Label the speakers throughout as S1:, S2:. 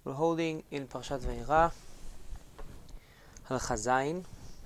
S1: We're holding in Parshat Vayera, Halacha Zayin.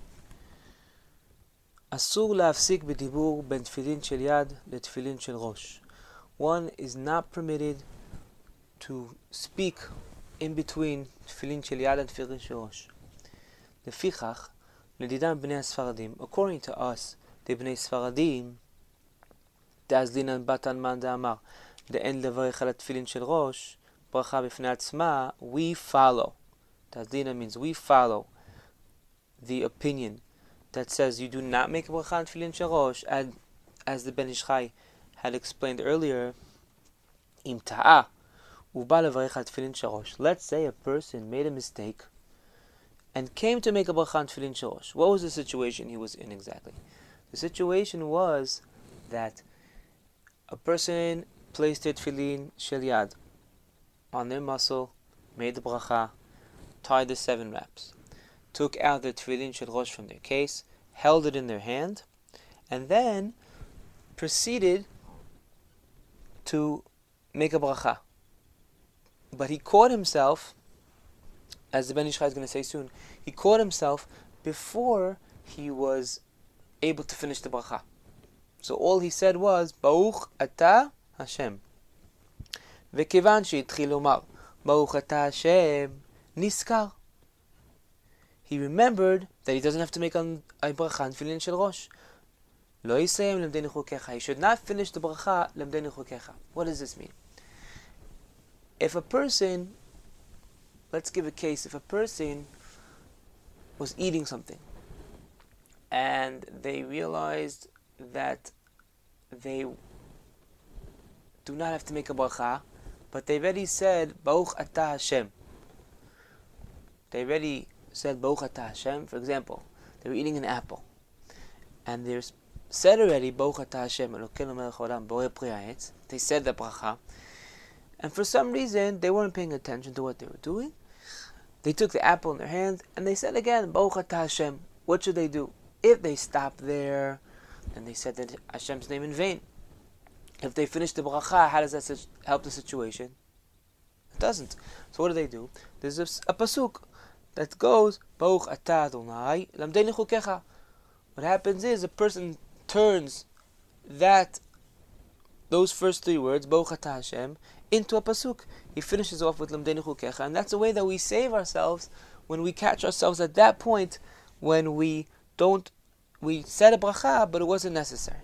S1: Asur להפסיק בדיבור בין תפילין של יד לתפילין של ראש. One is not permitted to speak in between תפילין של יד and תפילין של ראש. לפיכך, לדידם בני הספרדים, according to us, the בני ספרדים, דאזלינן בתן מן דאמר, דאין לברך על התפילין של ראש, ברכה בפני עצמה, we follow. דאזלינן means we follow the opinion that says you do not make a bracha on tefillin shel rosh, and as the Ben Ish Chai had explained earlier, im ta'ah uba levarech al tefillin shel rosh. Let's say a person made a mistake and came to make a bracha on tefillin shel rosh. What was the situation he was in exactly? The situation was that a person placed their tefillin shel yad on their muscle, made the bracha, tied the 7 wraps, took out the tefillin shel rosh from their case, held it in their hand, and then proceeded to make a bracha. But he caught himself, as the Ben Ish Chai is going to say soon, he caught himself before he was able to finish the bracha. So all he said was, Baruch Ata Hashem. וכיוון שהתחיל לומר, Baruch Ata Hashem, נזכר. He remembered that he doesn't have to make a bracha on tefillin shel rosh. Lo yisayim lemdei nichukecha. He should not finish the bracha lemdei nichukecha. What does this mean? If a person, let's give a case, if a person was eating something and they realized that they do not have to make a bracha, but they already said Baruch Ata Hashem. They already said Baruch Ata Hashem. For example, they were eating an apple, and they said already Baruch Ata Hashem Elokeinu melech haolam borei pri ha'etz. They said the bracha, and for some reason they weren't paying attention to what they were doing. They took the apple in their hand and they said again Baruch Ata Hashem. What should they do? If they stopped there, then they said that Hashem's name in vain. If they finished the bracha, how does that help the situation? It doesn't. So what do? There's a pasuk that goes, Baruch Ata Adonai lamdei nichukecha. What happens is a person turns those first 3 words, Baruch Ata Hashem, into a pasuk. He finishes off with lamdei nichukecha, and that's the way that we save ourselves when we catch ourselves at that point when we said a bracha, but it wasn't necessary.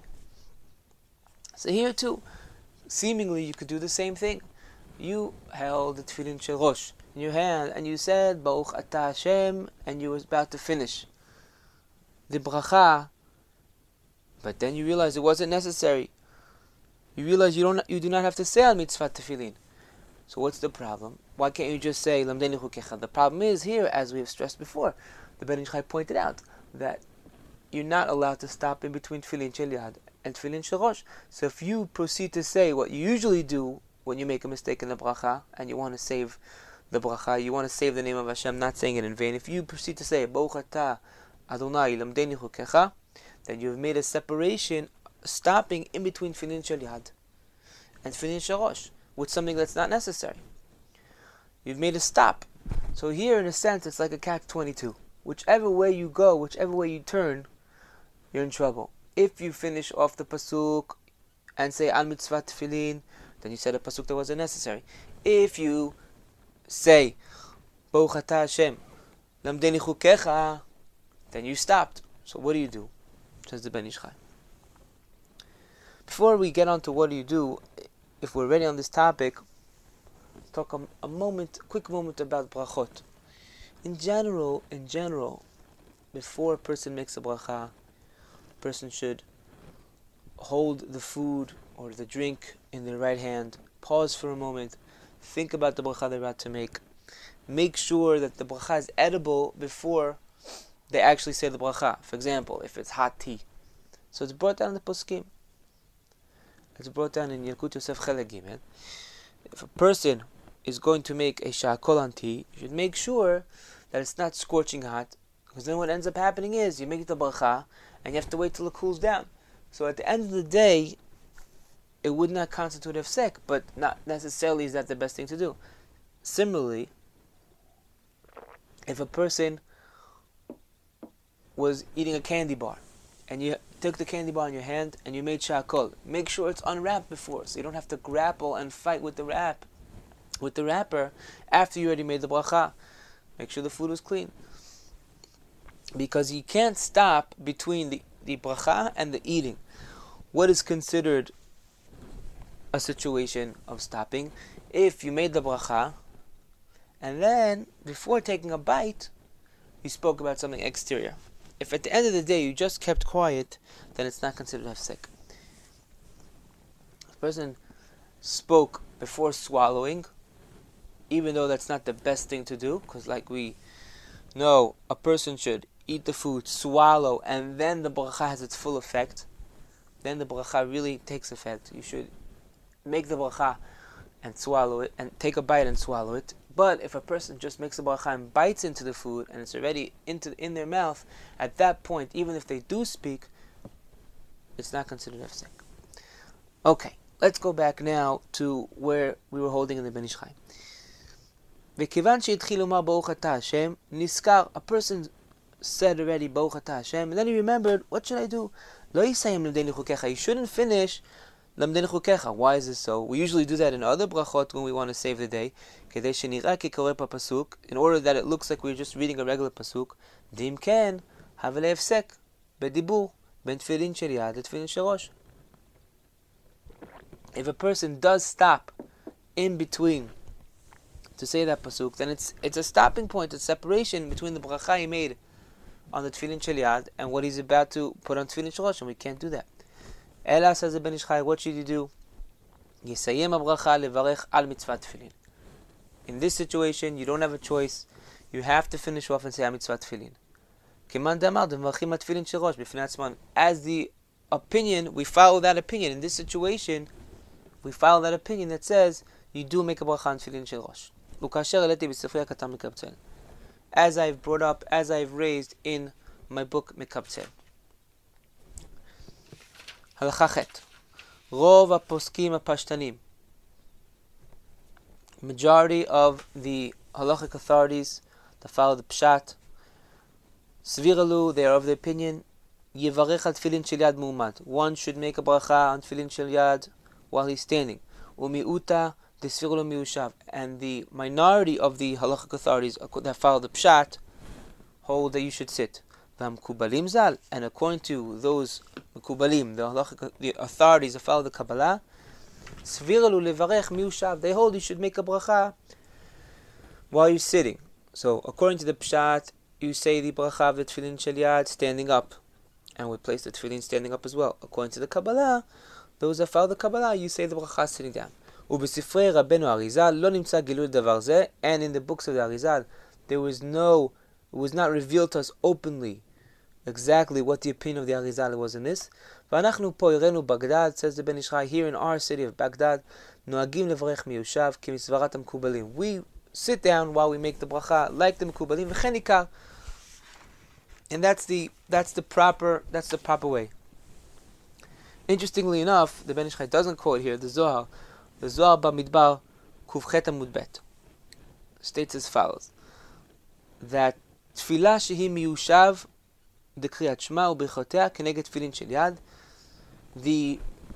S1: So here too, seemingly you could do the same thing. You held the tefillin shel rosh in your hand, and you said Baruch Ata Hashem, and you were about to finish the bracha, but then you realize it wasn't necessary. You realize you do not have to say al mitzvah tefillin. So what's the problem? Why can't you just say lamdei nichukecha? The problem is here, as we have stressed before, the Ben Ish Chai pointed out that you're not allowed to stop in between tefillin shel yad and tefillin shel rosh. So if you proceed to say what you usually do when you make a mistake in the bracha and you want to save the bracha, you want to save the name of Hashem, not saying it in vain. If you proceed to say Baruch Ata Adonai lamdei nichukecha, then you've made a separation, stopping in between tefillin shel yad and tefillin shel rosh with something that's not necessary. You've made a stop. So here, in a sense, it's like a catch-22. Whichever way you go, whichever way you turn, you're in trouble. If you finish off the pasuk and say al mitzvah tefillin, then you said a pasuk that wasn't necessary. If you say Baruch Ata Hashem lamdei nichukecha, then you stopped. So what do? Says the Ben Ish Chai. Before we get on to what do, if we're ready on this topic, let's talk a quick moment about brachot. In general, before a person makes a bracha, a person should hold the food or the drink in their right hand, pause for a moment, think about the bracha they're about to make sure that the bracha is edible before they actually say the bracha. For example, if it's hot tea. So it's brought down in the poskim. It's brought down in Yalkut Yosef Chelek Gimel. If a person is going to make a sha'akol on tea, you should make sure that it's not scorching hot, because then what ends up happening is you make the bracha and you have to wait till it cools down. So at the end of the day, it would not constitute hefsek, but not necessarily is that the best thing to do. Similarly, If a person was eating a candy bar, and you took the candy bar in your hand and you made shakol, make sure it's unwrapped before, so you don't have to grapple and fight with the wrapper after you already made the bracha. Make sure the food was clean, because you can't stop between the bracha and the eating. What is considered a situation of stopping? If you made the bracha and then before taking a bite you spoke about something exterior. If at the end of the day you just kept quiet, then it's not considered hefsek. If a person spoke before swallowing, even though that's not the best thing to do, because like we know, a person should eat the food, swallow, and then the bracha has its full effect. Then the bracha really takes effect. You should make the bracha and swallow it, and take a bite and swallow it. But if a person just makes a bracha and bites into the food and it's already in their mouth, at that point, even if they do speak, it's not considered hefsek. Okay, let's go back now to where we were holding in the Ben Ish Chai. וכיוון שהתחיל לומר ברוך אתה השם, נזכר, a person said already ברוך אתה השם, and then he remembered, what should I do? לא יסיים למדני חוקיך. He shouldn't finish למדני חוקיך. Why is this so? We usually do that in other brachot when we want to save the day, כדי שנראה כקורא בפסוק, in order that it looks like we're just reading a regular pasuk. דאם כן, הווה להפסק בדיבור בין תפילין של יד לתפילין של ראש. If a person does stop in between to say that pasuk, then it's a stopping point, a separation between the bracha he made on the tefillin shel yad and what he's about to put on tefillin shel rosh, and we can't do that. Ela, says the Ben Ish Chai, what should you do? Yisayem ha-bracha levarech al mitzvah tefillin. In this situation, you don't have a choice. You have to finish off and say ha-mitzvah tefillin. Keman damar devarchim ha-tefillin shel rosh b'fnei atzman. As the opinion, we follow that opinion. In this situation, we follow that opinion that says you do make a bracha on tefillin shel rosh. As I've brought up, as I've raised in my book Mekabtzel. Halacha chet. Rov ha-poskim ha-pashtanim. Majority of the halachic authorities that follow the pshat, sviralu, they are of the opinion, yivarech al tefillin shel yad mu'umad. One should make a bracha on tefillin shel yad while he's standing. Umiuta and the minority of the halachic authorities that follow the pshat hold that you should sit. And according to those mekubalim, the authorities that follow the Kabbalah, they hold you should make a bracha while you're sitting. So according to the pshat, you say the bracha of the tefillin shel yad standing up, and we place the tefillin standing up as well. According to the Kabbalah, those that follow the Kabbalah, you say the bracha sitting down. ובספרי רבנו אריזל לא נמצא גילוי דבר זה, and in the books of the Arizal it was not revealed to us openly exactly what the opinion of the Arizal was in this. ואנחנו פה הראינו בגדד, says the Ben Ish Chai, here in our city of Baghdad, נוהגים לברך מיושב כמסברת המקובלים. We sit down while we make the bracha like the מקובלים, וכן עיקר. And that's the proper way. Interestingly enough, the Ben Ish Chai doesn't quote here the Zohar. The Zohar Bamidbar Kufchet Amud Bet states as follows: that tefillah shehi miyushav dekriyat shema u'brichotea keneged tefillin shel yad, the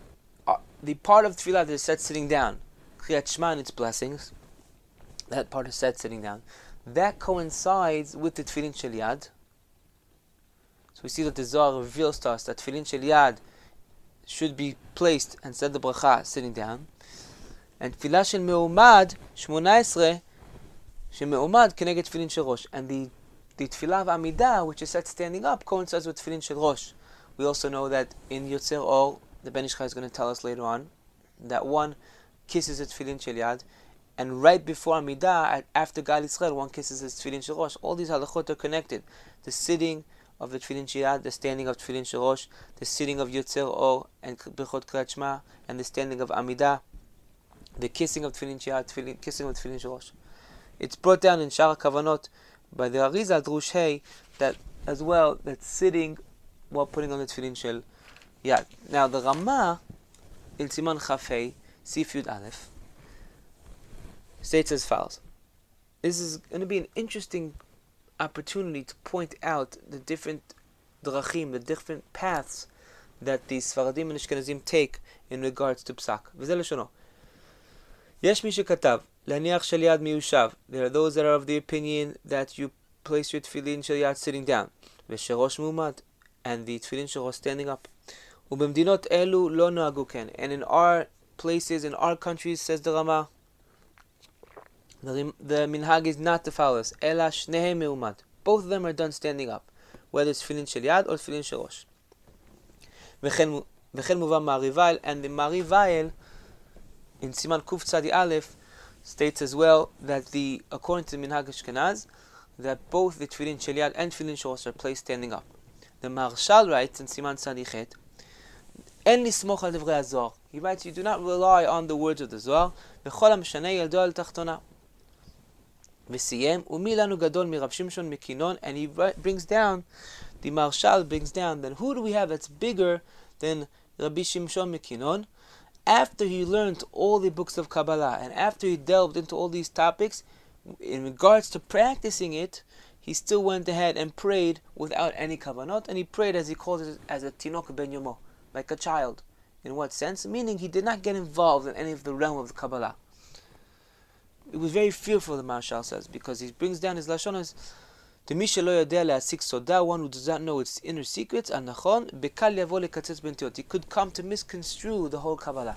S1: part of tefillah that is said sitting down, kriyat shema and its blessings, that part is said sitting down, that coincides with the tefillin shel yad. So we see that the Zohar reveals to us that tefillin shel yad should be placed and said the bracha sitting down. And tefillah shel me'umad 18 she'me'umad keneged tefillin shel rosh, and the tefillah of Amidah, which is said standing up, coincides with tefillin shel rosh. We also know that in Yotzer Or, the Ben Ish Chai is going to tell us later on that one kisses his tefillin shel yad, and right before Amidah, after Gal Yisrael, one kisses his tefillin shel rosh. All these halachot are connected: the sitting of the tefillin shel yad, the standing of tefillin shel rosh, the sitting of Yotzer Or and Bechot Kriyat Shema, and the standing of Amidah, the kissing of tefillin shel yad, kissing of tefillin shel rosh. It's brought down in Shar HaKavanot by the Arizal Drush Hey that as well, that sitting while putting on the tefillin shel yad. Now the Ramah in Siman Chaf Hey Sif Yud Aleph states as follows. This is going to be an interesting opportunity to point out the different drachim, the different paths that the Sfaradim and Ashkenazim take in regards to psak. וזה לשונו. יש מי שכתב, להניח של יד מיושב. There are those that are of the opinion that you place your tefillin של יד sitting down. ושראש מועמד, and the tefillin של ראש standing up. ובמדינות אלו לא נוהגו כן. And in our places, in our countries, says the Rama, the minhag is not to follow us. אלא שניהם מעומד. Both of them are done standing up. Whether it's tefillin של יד or tefillin של ראש. וכן מובא מהריבייל, and the Marivail in Siman Kuf Tzadi Aleph states as well that according to Minhag Ashkenaz, that both the tefillin shel yad and tefillin shel rosh are placed standing up. The Marshal writes in Siman Tzadi Chet, En lismoch al divrei HaZohar. He writes, you do not rely on the words of the Zohar. V'chol ha'meshaneh yaldo al tachtona. V'siyem, umi lanu gadol mi Rav Shimshon Mekinon, and he brings down, the Marshal brings down, then who do we have that's bigger than Rabbi Shimshon Mekinon? After he learned all the books of Kabbalah, and after he delved into all these topics, in regards to practicing it, he still went ahead and prayed without any kavanot, and he prayed, as he calls it, as a tinok ben yomo, like a child. In what sense? Meaning he did not get involved in any of the realm of the Kabbalah. It was very fearful, the Marshal says, because he brings down his lashon as to mi shelo yodea le'asik soda, one who does not know its inner secrets, and nachon bekal yavo lekatzetz bentiot. He could come to misconstrue the whole Kabbalah.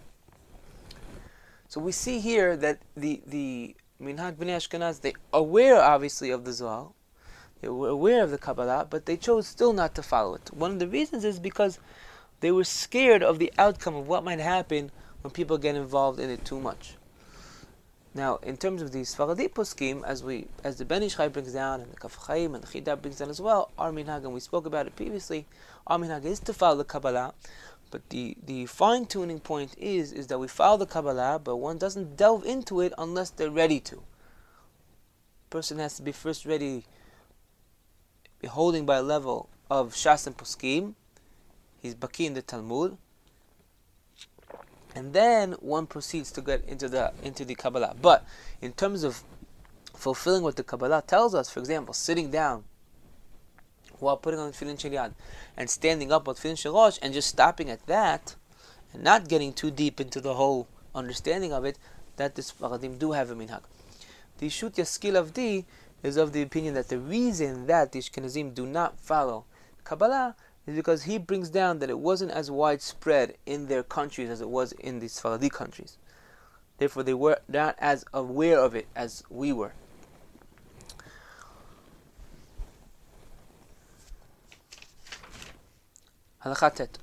S1: So we see here that the Minhag Bnei Ashkenaz, they are aware obviously of the Zohar, they were aware of the Kabbalah, but they chose still not to follow it. One of the reasons is because they were scared of the outcome of what might happen when people get involved in it too much. Now, in terms of the Sfaradi poskim, as the Ben Ish Chai brings down, and the Kaf Chaim and the Chida brings down as well, our minhag, and we spoke about it previously, our minhag is to follow the Kabbalah, but the fine-tuning point is that we follow the Kabbalah, but one doesn't delve into it unless they're ready to. Person has to be first ready, holding by a level of Shas and Poskim, he's Baki in the Talmud, and then one proceeds to get into the Kabbalah. But in terms of fulfilling what the Kabbalah tells us, for example, sitting down while putting on tefillin shel yad, and standing up with tefillin shel rosh, and just stopping at that, and not getting too deep into the whole understanding of it, that the Sfaradim do have a minhag. The Shut Yaskil Avdi is of the opinion that the reason that the Ashkenazim do not follow Kabbalah is because he brings down that it wasn't as widespread in their countries as it was in the Sfaradi countries. Therefore, they were not as aware of it as we were. Halakha tet.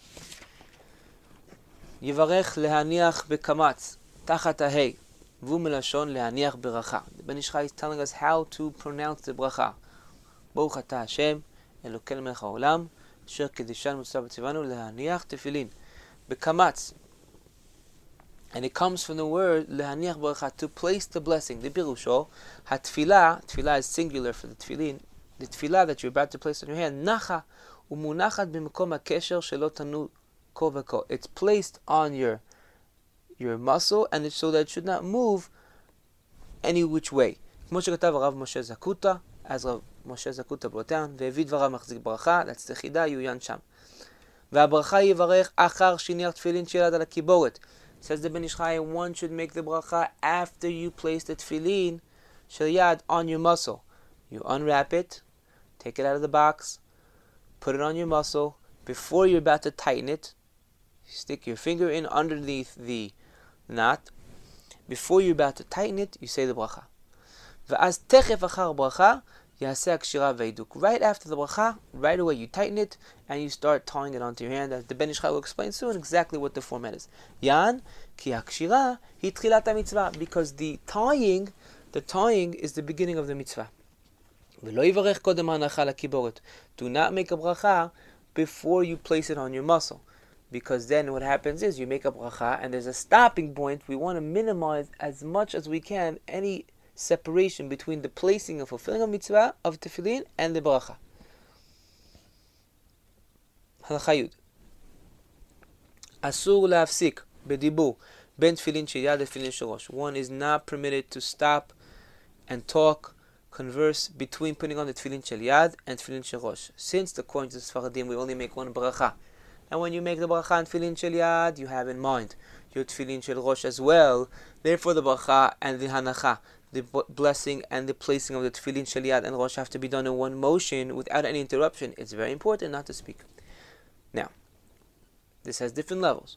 S1: Yivarech lehaniach bekamatz tachat ha'hei v'hu melashon lehaniach beracha. The Ben Ish Chai is telling us how to pronounce the bracha. Baruch atah Hashem Elokeinu melech haolam אשר קדישנו מצווה וציוונו להניח תפילין בקמץ. And it comes from the word להניח ברכה, to place the blessing. The pirusho, התפילה is singular for the tefillin. The tefillah that you're about to place on your hand, נחה ומונחת במקום הקשר שלא תנו כה וכה. It's placed on your muscle, and it's so that it should not move any which way. כמו שכתב הרב משה זקוטה, as Rav Moshe Zakuta brought down, והביא דבריו מחזיק ברכה, להצליח חידה יעוין שם. והברכה יברך אחר שהניח תפילין של יד על הקיבורת. Says the Ben Ish Chai, one should make the bracha after you place the tefillin shel yad on your muscle. You unwrap it, take it out of the box, put it on your muscle. Before you're about to tighten it, stick your finger in underneath the knot. Before you're about to tighten it, you say the bracha. ואז תכף אחר ברכה יעשה הקשירה והידוק. Right after the bracha, right away you tighten it and you start tying it onto your hand. As the Ben Ish Chai will explain soon exactly what the format is. Yan, כי הקשירה היא תחילת המצווה, because the tying is the beginning of the mitzvah. ולא יברך קודם ההנחה לקיבורת. Do not make a bracha before you place it on your muscle, because then what happens is you make a bracha and there's a stopping point. We want to minimize as much as we can any separation between the placing and fulfilling of mitzvah of tefillin and the bracha. Halakha Yud. Asur להפסיק בדיבור בין תפילין של יד לתפילין של ראש. One is not permitted to stop and talk converse between putting on the tefillin shel yad and tefillin shel rosh. Since according to the Sfaradim we only make one bracha, and when you make the bracha on tefillin shel yad, you have in mind your tefillin shel rosh as well. Therefore, the bracha and the hanacha, the blessing and the placing of the tefillin shel yad and rosh have to be done in one motion without any interruption. It's very important not to speak. Now, this has different levels.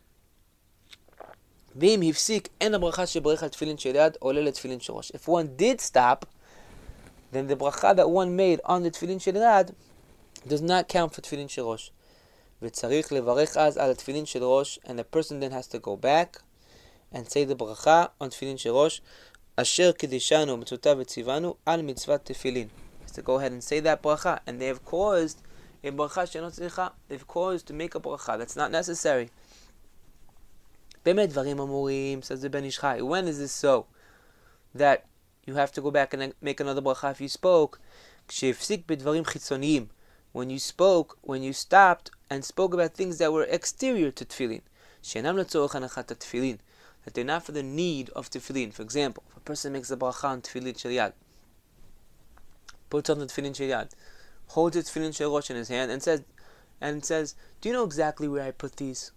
S1: If one did stop, then the bracha that one made on the tefillin shel yad does not count for tefillin shel rosh. וצריך לברך אז על התפילין של ראש, and the person then has to go back and say the bracha on tefillin shel rosh, אשר קידשנו מצוותיו וציוונו על מצוות תפילין. Has to go ahead and say that bracha, and they have caused a bracha שאינה צריכה. They've caused to make a bracha that's not necessary. באמת דברים אמורים, says the Ben Ish Chai. When is this so? That you have to go back and make another bracha if you spoke. כשהפסיק בדברים חיצוניים. When you spoke, when you stopped and spoke about things that were exterior to tefillin. שאינם לצורך הנחת התפילין. That they're not for the need of tefillin. For example, if a person makes a bracha on tefillin shel yad, puts on the tefillin shel yad, holds the tefillin shel rosh in his hand and says, do you know exactly where I put these?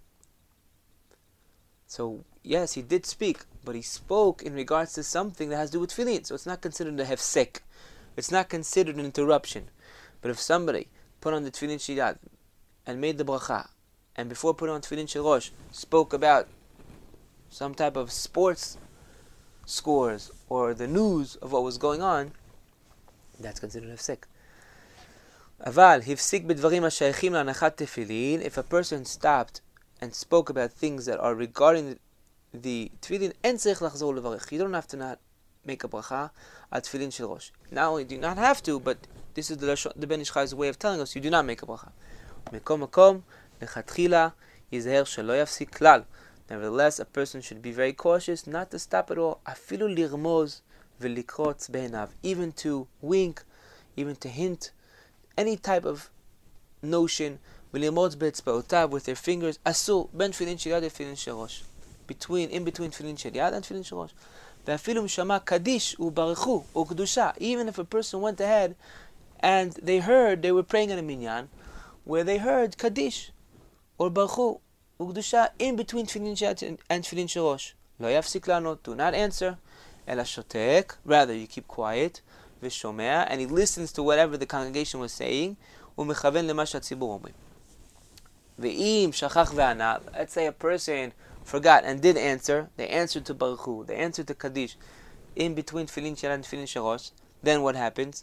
S1: So, yes, he did speak, but he spoke in regards to something that has to do with tefillin. So it's not considered a hefsek. It's not considered an interruption. But if somebody put on the tefillin shel yad and made the bracha, and before putting on tefillin shel rosh, spoke about some type of sports scores or the news of what was going on, that's considered hefsek. אבל הפסיק בדברים השייכים להנחת תפילין, if a person stopped and spoke about things that are regarding the tefillin, אין צריך לחזור לברך. You don't have to not make a bracha על tefillin shel rosh. Not only do you not have to, but this is the Ben Ish Chai's way of telling us you do not make a bracha. מקום מקום, לכתחילה, יזהר שלא יפסיק כלל. Nevertheless, a person should be very cautious not to stop at all. אפילו לרמוז ולקרוץ בעיניו. Even to wink, even to hint, any type of notion, ולרמוז באצבעותיו with their fingers, אסור בין תפילין של יד לתפילין של ראש. In between תפילין של יד and תפילין של ראש. ואפילו משמע קדיש וברכו וקדושה. Even if a person went ahead and they were praying in a minyan, where they heard Kaddish or Baruchu Ugdusha in between Tefillin Shel Yad and Tefillin Shel Rosh. Lo yafsik lanot, do not answer. Ela shotek, rather you keep quiet. V'shomea, and he listens to whatever the congregation was saying. U'mechaven lema she'hatzibur omrim. Ve'im shachach ve'ana, let's say a person forgot and did answer. They answered to Baruchu, they answered to Kaddish in between Tefillin Shel Yad and Tefillin Shel Rosh. Then what happens?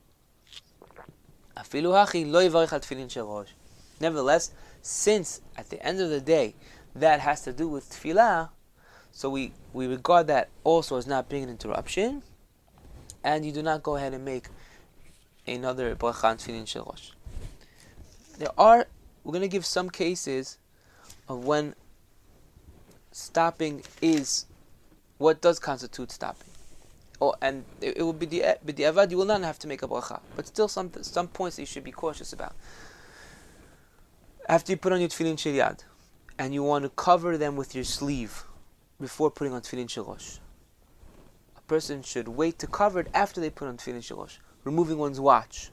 S1: Nevertheless, since at the end of the day that has to do with tefillah, so we regard that also as not being an interruption, and you do not go ahead and make another bracha on tefillin shel rosh. We're going to give some cases of when stopping is, what does constitute stopping. And it will be the avad, you will not have to make a bracha, but still some points that you should be cautious about. After you put on your tefillin shel yad, and you want to cover them with your sleeve before putting on tefillin shel rosh, a person should wait to cover it after they put on tefillin shel rosh. Removing one's watch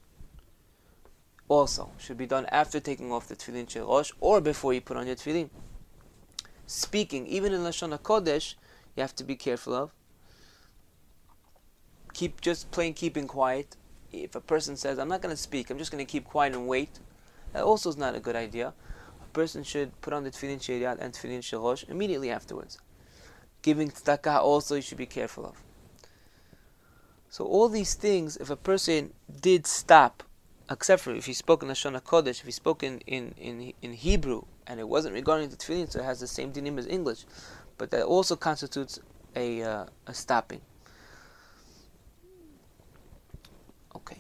S1: also should be done after taking off the tefillin shel rosh or before you put on your tefillin. Speaking, even in Lashon HaKodesh, you have to be careful of. Keeping quiet. If a person says, I'm not going to speak, I'm just going to keep quiet and wait, that also is not a good idea. A person should put on the tefillin shel yad and tefillin shel rosh immediately afterwards. Giving tzedakah also you should be careful of. So all these things, if a person did stop, except for if he spoke in Lashon HaKodesh, if he spoke in Hebrew, and it wasn't regarding the tefillin, so it has the same dinim as English, but that also constitutes a stopping. Okay.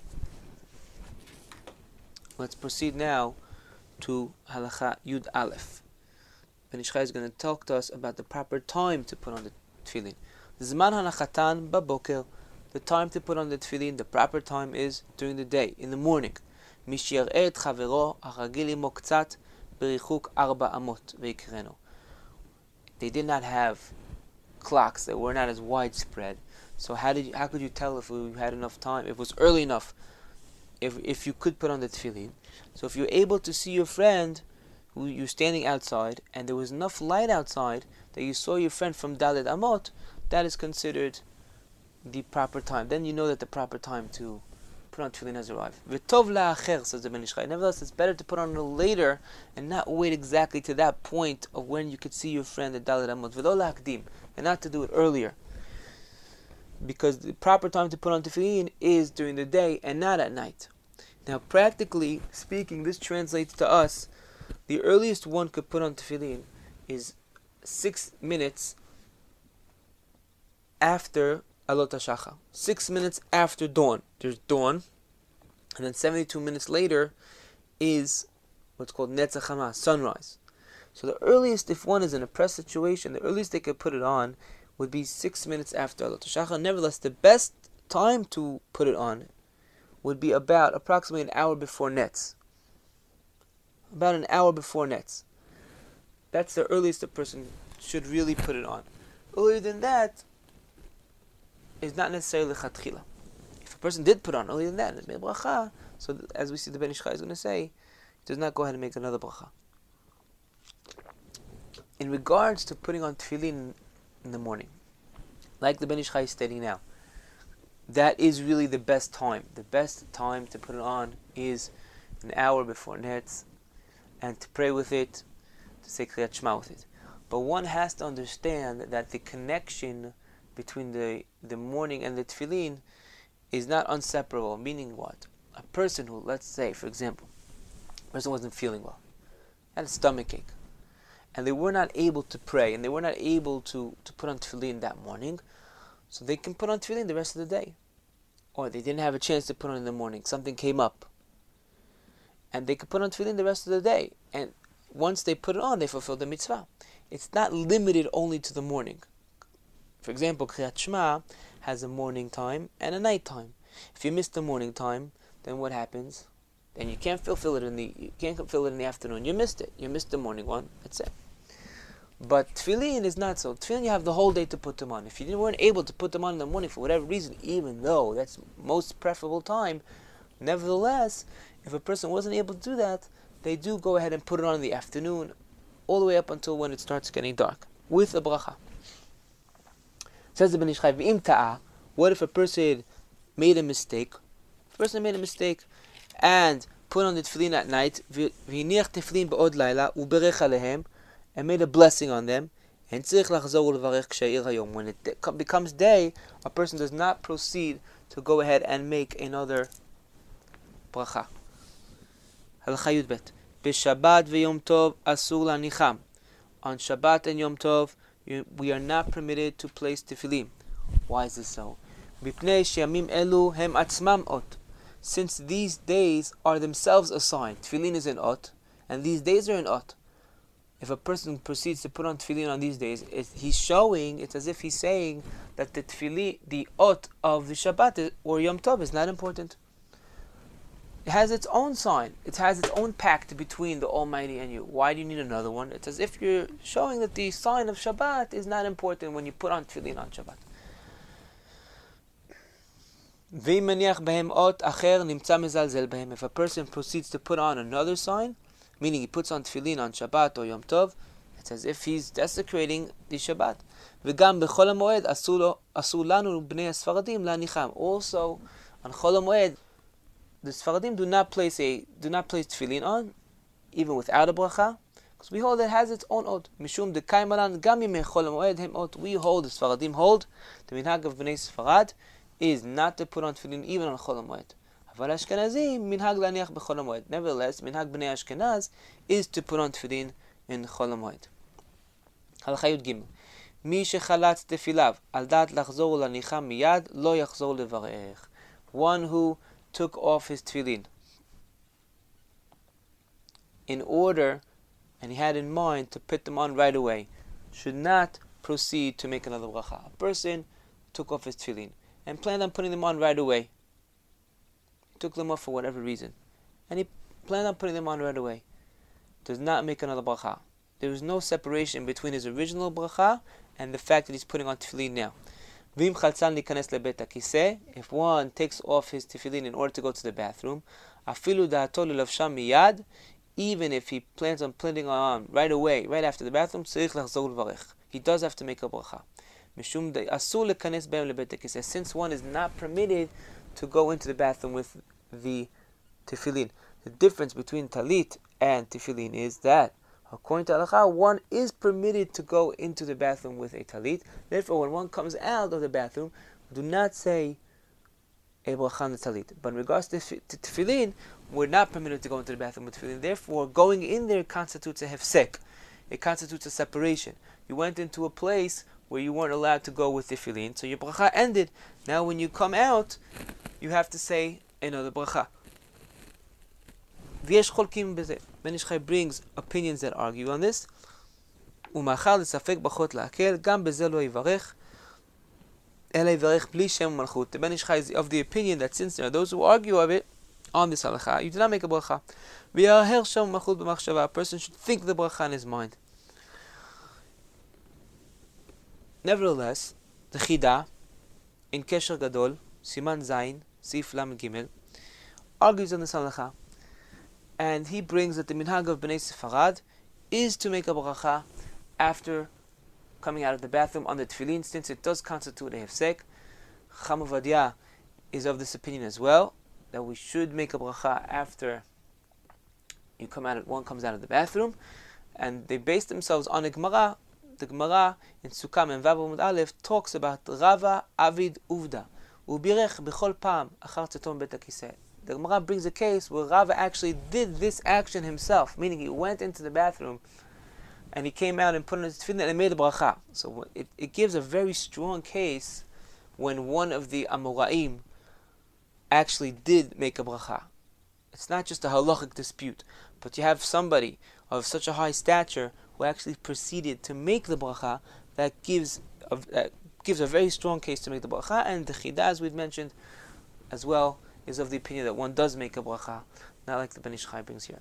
S1: Let's proceed now to Halacha Yud Aleph. Ben Ish Chai is going to talk to us about the proper time to put on the tefillin. Zman hanachatan baboker. The time to put on the tefillin, the proper time is during the day, in the morning. Mishir'eh et chavero haragil imo ktzat berichuk 4 amot veikreno. They did not have clocks that were not as widespread, So how could you tell if we had enough time, if it was early enough, if you could put on the tefillin? So if you're able to see your friend, who you're standing outside, and there was enough light outside that you saw your friend from Dalet Amot, that is considered the proper time. Then you know that the proper time to put on tefillin has arrived. V'tov la'acher, says the Ben Ish Chai. Nevertheless, it's better to put on a little later and not wait exactly to that point of when you could see your friend at Dalet Amot. V'lo la'akdim, and not to do it earlier. Because the proper time to put on tefillin is during the day and not at night. Now, practically speaking, this translates to us, the earliest one could put on tefillin is 6 minutes after Alot HaShachar. 6 minutes after dawn. There's dawn, and then 72 minutes later is what's called Netzach Hama, sunrise. So the earliest, if one is in a press situation, the earliest they could put it on would be 6 minutes after Alot HaShachar. Nevertheless, the best time to put it on would be about approximately an hour before Netz. About an hour before Netz. That's the earliest a person should really put it on. Earlier than that is not necessarily chatchila. If a person did put on earlier than that, and made bracha, so as we see the Ben Ish Chai is going to say, he does not go ahead and make another bracha. In regards to putting on tefillin in the morning, like the Ben Ish Chai is stating now, that is really the best time. The best time to put it on is an hour before Netz, and to pray with it, to say Kriyat Shema with it. But one has to understand that the connection between the morning and the tefillin is not inseparable. Meaning what? A person who, let's say, for example, a person wasn't feeling well, had a stomach ache, and they were not able to pray, and they were not able to put on tefillin that morning, so they can put on tefillin the rest of the day. Or they didn't have a chance to put on in the morning, something came up, and they could put on tefillin the rest of the day. And once they put it on, they fulfill the mitzvah. It's not limited only to the morning. For example, Kriyat Shema has a morning time and a night time. If you miss the morning time, then what happens? Then you can't fulfill it in the afternoon. You missed it. You missed the morning one. That's it. But tefillin is not so. Tefillin, you have the whole day to put them on. If you weren't able to put them on in the morning for whatever reason, even though that's most preferable time, nevertheless, if a person wasn't able to do that, they do go ahead and put it on in the afternoon, all the way up until when it starts getting dark, with a bracha. Says the Ben Ish Chai, V'im ta'ah, what if a person made a mistake? If a person made a mistake and put on the tefillin at night, v'hiniach tefillin ba'od laila, u'berech alehem, and made a blessing on them, and tzirich lachzor u'levarech k'sha'ir hayom. When it becomes day, a person does not proceed to go ahead and make another bracha. Halacha Yud Bet. B'Shabbat v'Yom Tov asur lanicham. On Shabbat and Yom Tov, we are not permitted to place tefillin. Why is this so? Mipnei sheyamim elu hem atzmam ot. Since these days are themselves a sign. Tefillin is an ot, and these days are an ot. If a person proceeds to put on tefillin on these days, it's as if he's saying that the tefillin, the ot of the Shabbat or Yom Tov is not important. It has its own sign. It has its own pact between the Almighty and you. Why do you need another one? It's as if you're showing that the sign of Shabbat is not important when you put on tefillin on Shabbat. If a person proceeds to put on another sign, meaning he puts on tefillin on Shabbat or Yom Tov, it's as if he's desecrating the Shabbat. Also, on Chol HaMoed, the Sfaradim do not place tefillin on, even without a bracha, because we hold it has its own od. Mishum dekay maran gam yemei Chol HaMoed hem od. We hold, the Sfaradim hold, the minhag of Bnei Sfarad is not to put on tefillin even on Chol HaMoed. Aval Ashkenazim minhag laniach b'Chol HaMoed. Nevertheless, minhag Bnei Ashkenaz is to put on tefillin in Chol HaMoed. Halacha Yud Gimel. Mi shechalatz tefilav al dat lachzor lanicha miyad lo yachzor levarech. One who took off his tefillin in order, and he had in mind to put them on right away, should not proceed to make another bracha. A person took off his tefillin and planned on putting them on right away. He took them off for whatever reason, and he planned on putting them on right away. Does not make another bracha. There is no separation between his original bracha and the fact that he's putting on tefillin now. V'im chaltzan likanes lebet hakiseh, if one takes off his tefillin in order to go to the bathroom, afilu da'ato lelavsham miyad, even if he plans on putting on right away, right after the bathroom, tzarich lachzor levarech. He does have to make a bracha. Mishum asur lekanes behem lebet hakiseh, since one is not permitted to go into the bathroom with the tefillin. The difference between talit and tefillin is that, according to halakha, one is permitted to go into the bathroom with a talit. Therefore, when one comes out of the bathroom, do not say a bracha on the talit. But in regards to tefillin, we're not permitted to go into the bathroom with tefillin. Therefore, going in there constitutes a hefsek. It constitutes a separation. You went into a place where you weren't allowed to go with tefillin, so your bracha ended. Now, when you come out, you have to say another bracha. V'yesh cholkim b'zeh. Ben Ish Chai brings opinions that argue on this. Umachal l'safek b'chot la'akel, gam b'zeh lo yivarech, ela yivarech bli shem malchut. The Ben Ish Chai is of the opinion that since there are those who argue of it, on this halakha, you do not make a bracha. V'yaher shem malchut b'machshava. A person should think the bracha in his mind. Nevertheless, the Chida, in Kesher Gadol, Siman Zayin, Sif Lam Gimel, argues on this halakha. And he brings that the minhag of Bnei Sefarad is to make a bracha after coming out of the bathroom on the tefillin, since it does constitute a hefsek. Chacham Ovadia is of this opinion as well, that we should make a bracha after one comes out of the bathroom. And they base themselves on a Gemara. The Gemara in Sukkah and Vav Amud Aleph talks about Rava Avid Uvda Ubirech B'chol Pam Achar Tzetom Bet HaKiseh. The Gemara brings a case where Rava actually did this action himself, meaning he went into the bathroom and he came out and put on his tefillin and made a bracha. So it gives a very strong case when one of the Amoraim actually did make a bracha. It's not just a halachic dispute, but you have somebody of such a high stature who actually proceeded to make the bracha. That gives a very strong case to make the bracha. And the Chida, as we've mentioned as well, is of the opinion that one does make a bracha, not like the Ben Ish Chai brings here.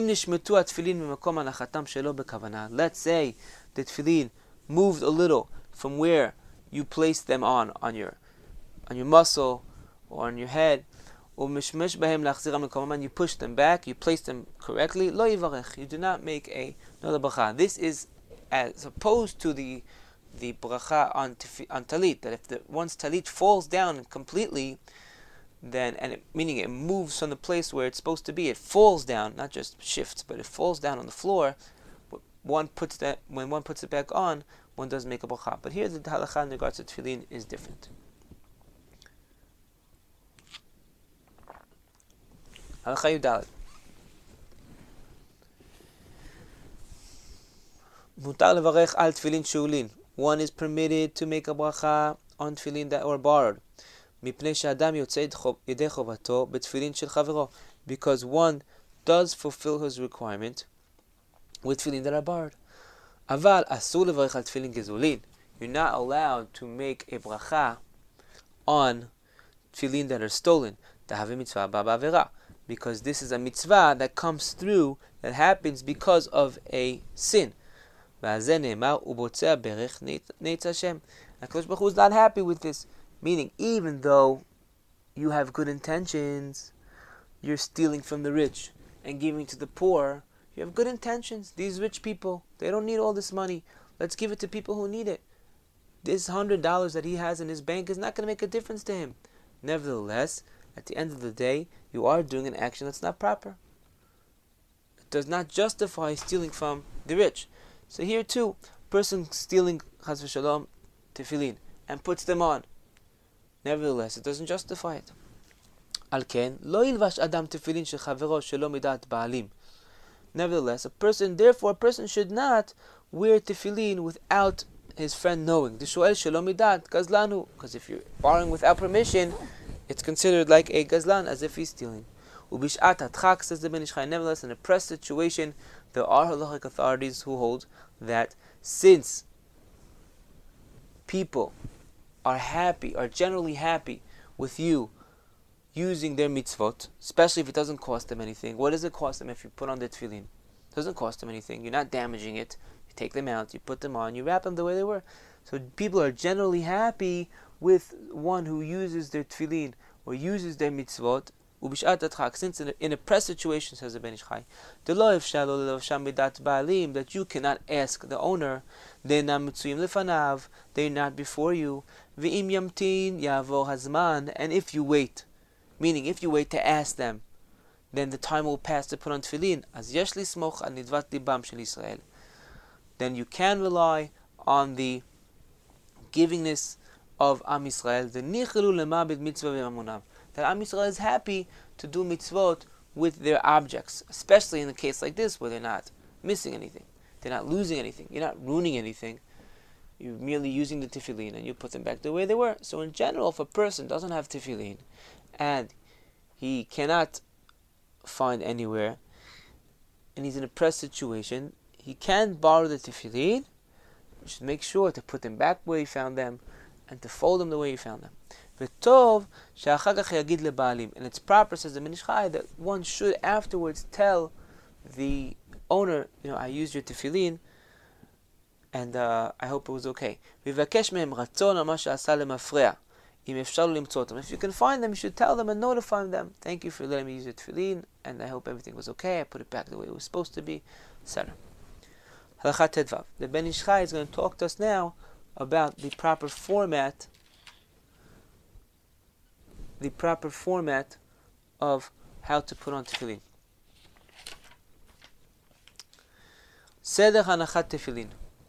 S1: Let's say the tefillin moved a little from where you placed them on your muscle or on your head, and you push them back, you place them correctly, lo yivarech, you do not make another bracha. This is as opposed to the bracha on talit, that if one's talit falls down completely, then, meaning it moves from the place where it's supposed to be, it falls down, not just shifts, but it falls down on the floor. When one puts it back on, one does make a bracha. But here the halakha in regards to tefillin is different. Halakha Yudalet. Mutar levarech al tefillin sheulin. One is permitted to make a bracha on tefillin that were borrowed. Because one does fulfill his requirement with tefillin that are borrowed. You're not allowed to make a bracha on tefillin that are stolen. Because this is a mitzvah that comes through, that happens because of a sin. HaKadosh Baruch Hu is not happy with this. Meaning, even though you have good intentions, you're stealing from the rich and giving to the poor. You have good intentions. These rich people, they don't need all this money. Let's give it to people who need it. This $100 that he has in his bank is not going to make a difference to him. Nevertheless, at the end of the day, you are doing an action that's not proper. It does not justify stealing from the rich. So here too, person stealing chas v'shalom tefillin and puts them on. Nevertheless, it doesn't justify it. Al ken lo yilvash adam tefillin shel chavero shelo midat ba'alim. Nevertheless, a person should not wear tefillin without his friend knowing. Dishoel shelo midat gazlanu. Because if you're borrowing without permission, it's considered like a gazlan, as if he's stealing. Ubishat hatchak, says the Ben Ish Chai. Nevertheless, in a press situation, there are halachic authorities who hold that since people are generally happy with you using their mitzvot, especially if it doesn't cost them anything. What does it cost them if you put on the tefillin? It doesn't cost them anything. You're not damaging it. You take them out, you put them on, you wrap them the way they were. So people are generally happy with one who uses their tefillin or uses their mitzvot, since in a press situation, says the Ben Ish Chai, that you cannot ask the owner, they're not before you, and if you wait, meaning if you wait to ask them, then the time will pass to put on tefillin. Then you can rely on the givingness of Am Yisrael, that Am Yisrael is happy to do mitzvot with their objects, especially in a case like this where they're not missing anything, they're not losing anything, you're not ruining anything, you're merely using the tefillin and you put them back the way they were. So in general, if a person doesn't have tefillin and he cannot find anywhere and he's in a press situation, he can borrow the tefillin. You should make sure to put them back where he found them and to fold them the way he found them. And it's proper, says the Ben Ish Chai, that one should afterwards tell the owner, I used your tefillin and I hope it was okay. If you can find them, you should tell them and notify them. Thank you for letting me use your tefillin and I hope everything was okay. I put it back the way it was supposed to be, etc. The Ben Ish Chai is going to talk to us now about the proper format of how to put on tefillin. Seder hanachat tefillin.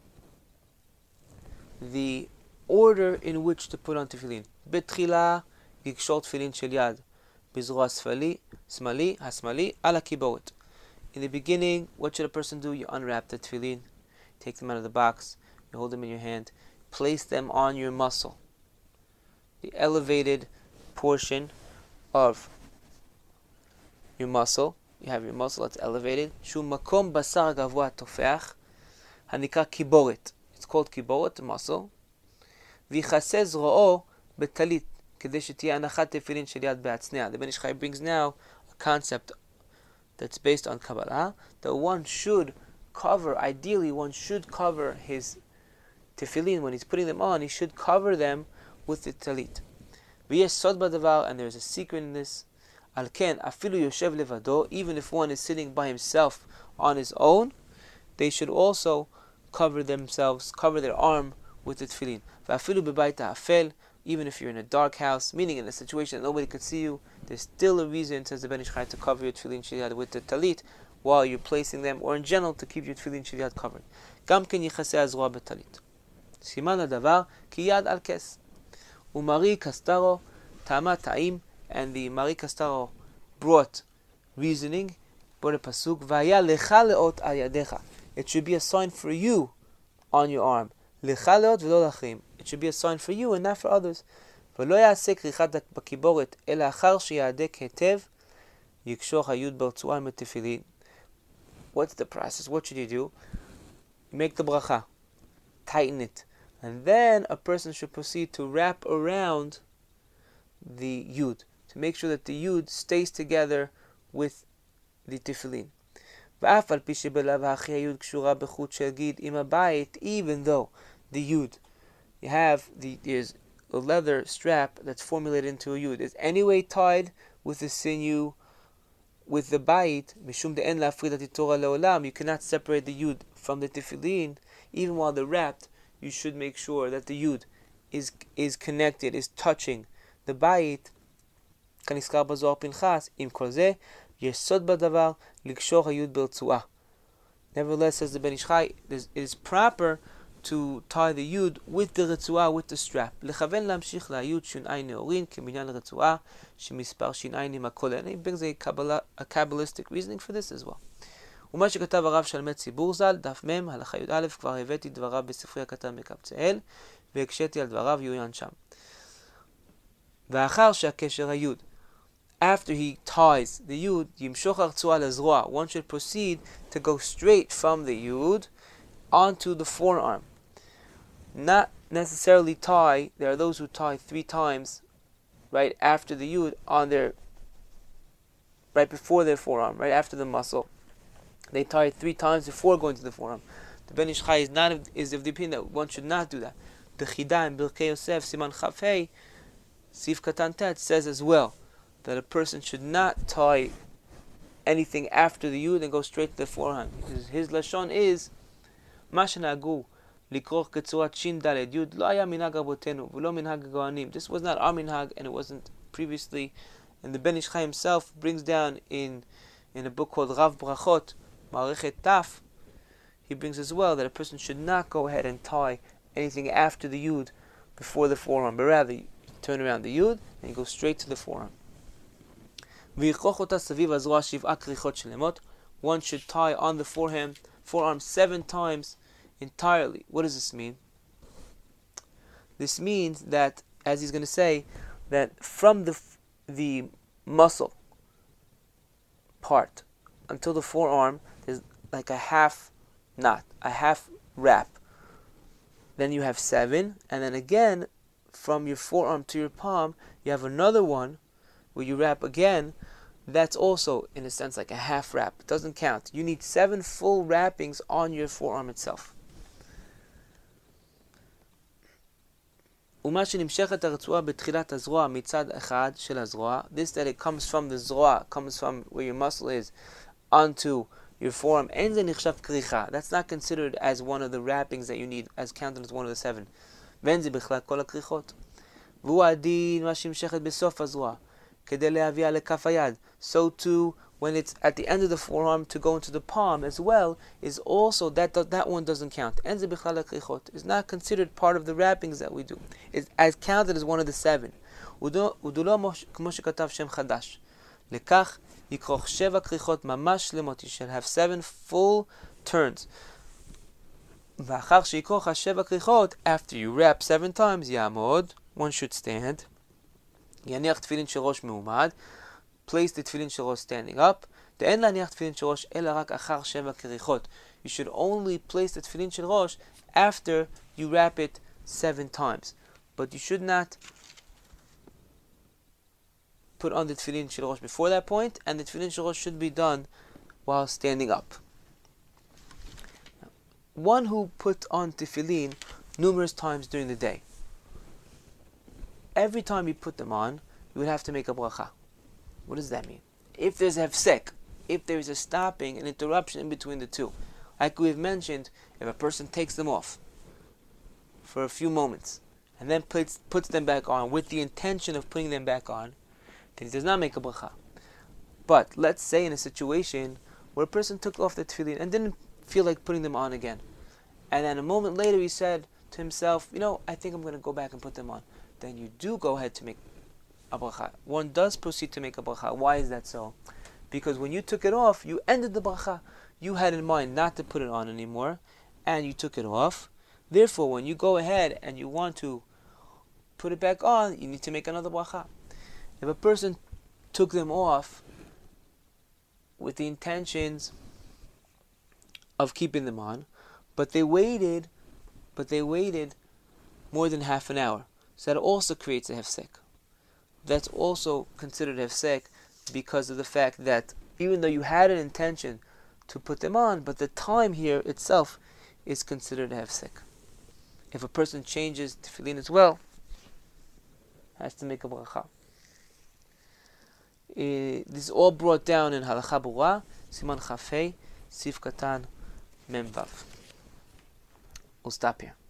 S1: The order in which to put on tefillin. Betchila yikshor tefillin shel yad bizroa smali hasmali ala kiboret. In the beginning, what should a person do? You unwrap the tefillin, take them out of the box, you hold them in your hand, place them on your muscle, the elevated portion of your muscle. You have your muscle that's elevated. Shu makom basar gavua tofeach hanikra kiboret. It's called kiboret, the muscle. V'chasez ro'o betalit kedei shetiya anachat tefillin shel yad be'atznea. The Ben Ish Chai brings now a concept that's based on Kabbalah, that one should cover, ideally one should cover his tefillin when he's putting them on, he should cover them with the talit. V'yesh sod b'davar, and there's a secret in this. Al ken afilu yoshev levado, even if one is sitting by himself on his own, they should also cover themselves, cover their arm with the tefillin. V'afilu b'bayit ha'afel, even if you're in a dark house, meaning in a situation that nobody could see you, there's still a reason, says the Ben Ish Chai, to cover your tefillin shel yad with the talit while you're placing them, or in general to keep your tefillin shel yad covered. Gam ken yichaseh hazroa b'talit. Siman hadavar ki yad al kes. Umari Kastaro Tama Ta'im, and the Mari Kastaro brought reasoning, brought a pasuk, Vaya lecha leot al yadecha. It should be a sign for you on your arm. Lecha leot v'lo lachrim. It should be a sign for you and not for others. V'lo ya'aseh krichat b'kiboret ela achar sheyadek hetev yikshor hayud b'rtzuah metefillin. What's the process? What should you do? You make the bracha, tighten it, and then a person should proceed to wrap around the yud to make sure that the yud stays together with the tefillin. Even though the yud, there's a leather strap that's formulated into a yud, is anyway tied with the sinew, with the bayit, you cannot separate the yud from the tefillin. Even while they're wrapped, you should make sure that the yud is connected, is touching the bayit. Nevertheless, says the Ben Ish Chai, it is proper to tie the yud with the רצועה, with the strap. לכוון להמשיך ליוד ש"ע נעורים כמניין הרצועה שמספר ש"ע עם הכולל. And he brings a Kabbalistic reasoning for this as well. ומה שכתב הרב שלמי ציבור ז"ל, דף מ' הלכה י"א, כבר הבאתי דבריו בספרי הקטן מקבצאל, והקשיתי על דבריו יעוין שם. ואחר שהקשר היוד, after he ties the yud, ימשוך הרצועה לזרוע, one should proceed to go straight from the yud onto the forearm. Not necessarily tie, there are those who tie 3 times right after the yud right before their forearm, right after the muscle. They tie 3 times before going to the forearm. The Ben Ish Chai is of the opinion that one should not do that. the Chida in Birkei Yosef, Siman Chaf Hei, Sif Katan Tet, says as well that a person should not tie anything after the Yud and go straight to the forearm. His Lashon is, Ma shenahagu likroch ketzurat shin daled Yud lo haya minhag rabotenu v'lo minhag gohanim. This was not our minhag, and it wasn't previously. And the Ben Ish Chai himself brings down in a book called Rav Brachot, Ma'arechet Taf, he brings as well that a person should not go ahead and tie anything after the Yud before the forearm, but rather you turn around the Yud and you go straight to the forearm. One should tie on the forearm 7 times entirely. What does this mean? This means that, as he's going to say, that from the muscle part until the forearm, there's like a half knot, a half wrap. Then you have 7, and then again, from your forearm to your palm, you have another one where you wrap again. That's also, in a sense, like a half wrap. It doesn't count. You need 7 full wrappings on your forearm itself. This that it comes from the zroa, comes from where your muscle is, onto your forearm. That's not considered as one of the wrappings that you need, as counted as one of the 7. So too, when it's at the end of the forearm to go into the palm as well, is also that one doesn't count. It's not considered part of the wrappings that we do. It's as counted as one of the 7. You shall have 7 full turns. After you wrap 7 times, one should stand. Place the tefillin shel rosh standing up. You should only place the tefillin shel rosh after you wrap it 7 times. But you should not put on the tefillin shel rosh before that point, and the tefillin shel rosh should be done while standing up. One who puts on tefillin numerous times during the day, every time you put them on, you would have to make a bracha. What does that mean? If there's a hefsek, if there is a stopping, an interruption in between the two, like we've mentioned, if a person takes them off for a few moments and then puts them back on with the intention of putting them back on, then he does not make a bracha. But let's say in a situation where a person took off the tefillin and didn't feel like putting them on again, and then a moment later he said to himself, I think I'm going to go back and put them on. Then you do go ahead to make a bracha. One does proceed to make a bracha. Why is that so? Because when you took it off, you ended the bracha. You had in mind not to put it on anymore, and you took it off. Therefore, when you go ahead and you want to put it back on, you need to make another bracha. If a person took them off with the intentions of keeping them on, but they waited more than half an hour, so that also creates a hefsek. That's also considered hefsek because of the fact that even though you had an intention to put them on, but the time here itself is considered a hefsek. If a person changes tefillin as well, has to make a bracha. This is all brought down in Halacha Bura, Siman Chaf Hei, Sif Katan Mem Vav. We'll stop here.